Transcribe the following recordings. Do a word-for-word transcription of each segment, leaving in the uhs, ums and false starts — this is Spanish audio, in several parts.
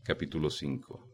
Capítulo cinco.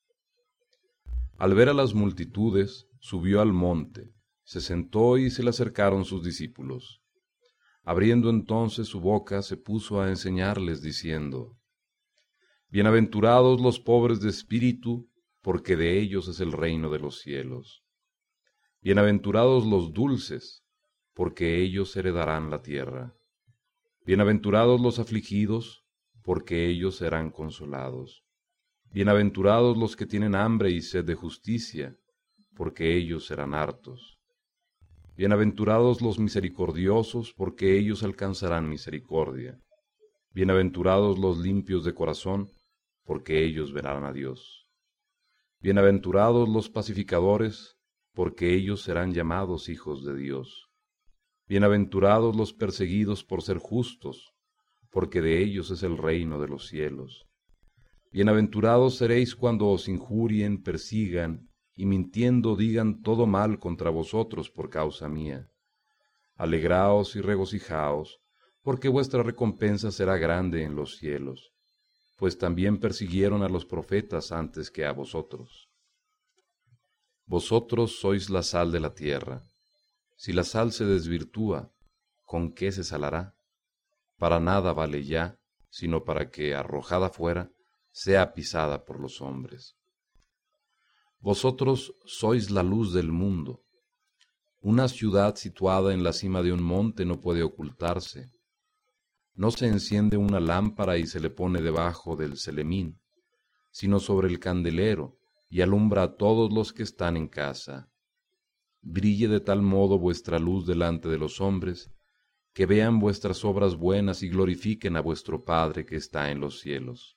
Al ver a las multitudes, subió al monte, se sentó y se le acercaron sus discípulos. Abriendo entonces su boca, se puso a enseñarles, diciendo: Bienaventurados los pobres de espíritu, porque de ellos es el reino de los cielos. Bienaventurados los dulces, porque ellos heredarán la tierra. Bienaventurados los afligidos, porque ellos serán consolados. Bienaventurados los que tienen hambre y sed de justicia, porque ellos serán hartos. Bienaventurados los misericordiosos, porque ellos alcanzarán misericordia. Bienaventurados los limpios de corazón, porque ellos verán a Dios. Bienaventurados los pacificadores, porque ellos serán llamados hijos de Dios. Bienaventurados los perseguidos por ser justos, porque de ellos es el reino de los cielos. Bienaventurados seréis cuando os injurien, persigan, y mintiendo digan todo mal contra vosotros por causa mía. Alegraos y regocijaos, porque vuestra recompensa será grande en los cielos, pues también persiguieron a los profetas antes que a vosotros. Vosotros sois la sal de la tierra. Si la sal se desvirtúa, ¿con qué se salará? Para nada vale ya, sino para que, arrojada fuera, sea pisada por los hombres. Vosotros sois la luz del mundo. Una ciudad situada en la cima de un monte no puede ocultarse. No se enciende una lámpara y se le pone debajo del celemín, sino sobre el candelero, y alumbra a todos los que están en casa. Brille de tal modo vuestra luz delante de los hombres, que vean vuestras obras buenas y glorifiquen a vuestro Padre que está en los cielos.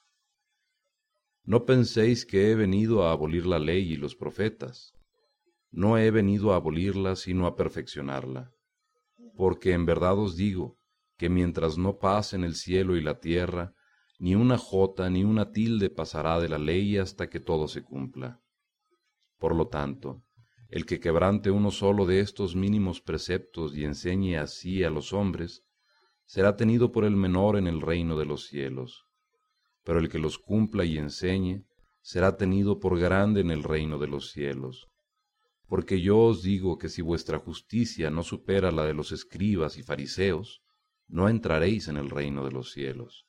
No penséis que he venido a abolir la ley y los profetas. No he venido a abolirla, sino a perfeccionarla. Porque en verdad os digo, que mientras no pasen el cielo y la tierra, ni una jota ni una tilde pasará de la ley hasta que todo se cumpla. Por lo tanto, el que quebrante uno solo de estos mínimos preceptos y enseñe así a los hombres, será tenido por el menor en el reino de los cielos. Pero el que los cumpla y enseñe, será tenido por grande en el reino de los cielos. Porque yo os digo que si vuestra justicia no supera la de los escribas y fariseos, no entraréis en el reino de los cielos.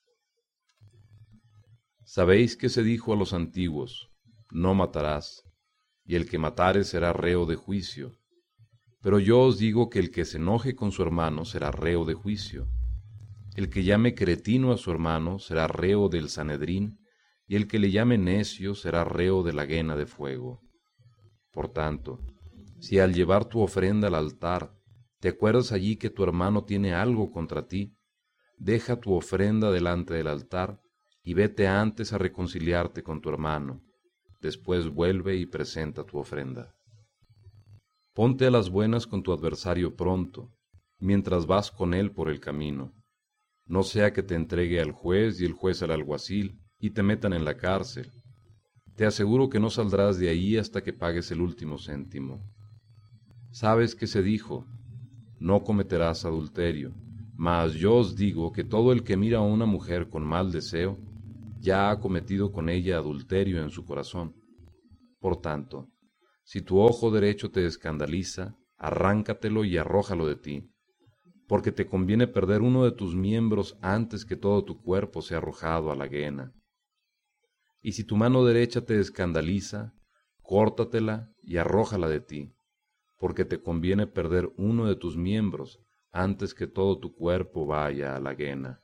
Sabéis que se dijo a los antiguos: no matarás, y el que matare será reo de juicio. Pero yo os digo que el que se enoje con su hermano será reo de juicio. El que llame cretino a su hermano será reo del Sanedrín, y el que le llame necio será reo de la hiena de fuego. Por tanto, si al llevar tu ofrenda al altar, te acuerdas allí que tu hermano tiene algo contra ti, deja tu ofrenda delante del altar, y vete antes a reconciliarte con tu hermano. Después vuelve y presenta tu ofrenda. Ponte a las buenas con tu adversario pronto, mientras vas con él por el camino. No sea que te entregue al juez y el juez al alguacil, y te metan en la cárcel. Te aseguro que no saldrás de ahí hasta que pagues el último céntimo. ¿Sabes que se dijo? No cometerás adulterio. Mas yo os digo que todo el que mira a una mujer con mal deseo, ya ha cometido con ella adulterio en su corazón. Por tanto, si tu ojo derecho te escandaliza, arráncatelo y arrójalo de ti, porque te conviene perder uno de tus miembros antes que todo tu cuerpo sea arrojado a la hiena. Y si tu mano derecha te escandaliza, córtatela y arrójala de ti, porque te conviene perder uno de tus miembros antes que todo tu cuerpo vaya a la hiena.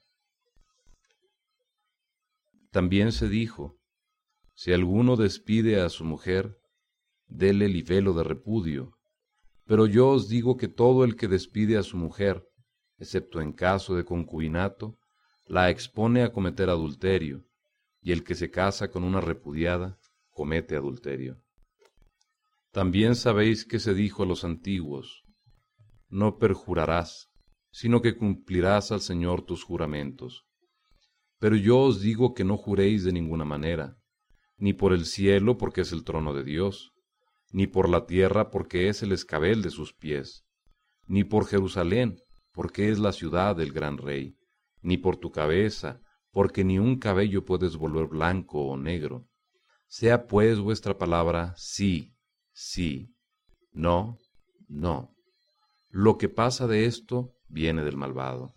También se dijo: si alguno despide a su mujer, déle libelo de repudio. Pero yo os digo que todo el que despide a su mujer, excepto en caso de concubinato, la expone a cometer adulterio, y el que se casa con una repudiada, comete adulterio. También sabéis que se dijo a los antiguos: no perjurarás, sino que cumplirás al Señor tus juramentos. Pero yo os digo que no juréis de ninguna manera, ni por el cielo, porque es el trono de Dios, ni por la tierra, porque es el escabel de sus pies, ni por Jerusalén, porque es la ciudad del gran rey, ni por tu cabeza, porque ni un cabello puedes volver blanco o negro. Sea pues vuestra palabra sí, sí, no, no. Lo que pasa de esto viene del malvado.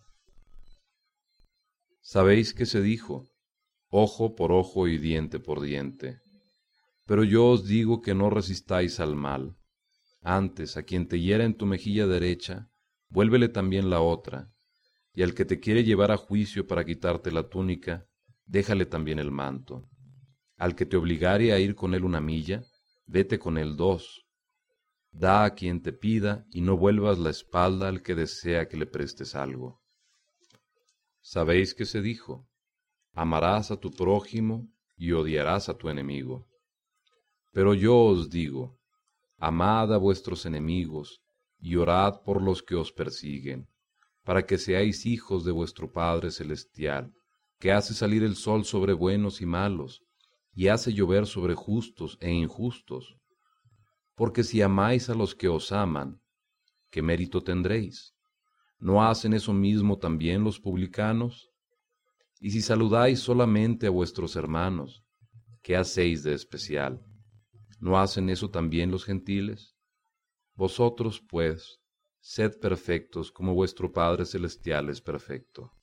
Sabéis que se dijo, ojo por ojo y diente por diente. Pero yo os digo que no resistáis al mal. Antes, a quien te hiera en tu mejilla derecha, vuélvele también la otra, y al que te quiere llevar a juicio para quitarte la túnica, déjale también el manto. Al que te obligare a ir con él una milla, vete con él dos. Da a quien te pida, y no vuelvas la espalda al que desea que le prestes algo. Sabéis que se dijo, amarás a tu prójimo y odiarás a tu enemigo. Pero yo os digo, amad a vuestros enemigos y orad por los que os persiguen, para que seáis hijos de vuestro Padre Celestial, que hace salir el sol sobre buenos y malos, y hace llover sobre justos e injustos. Porque si amáis a los que os aman, ¿qué mérito tendréis? ¿No hacen eso mismo también los publicanos? Y si saludáis solamente a vuestros hermanos, ¿qué hacéis de especial? ¿No hacen eso también los gentiles? Vosotros, pues, sed perfectos como vuestro Padre Celestial es perfecto.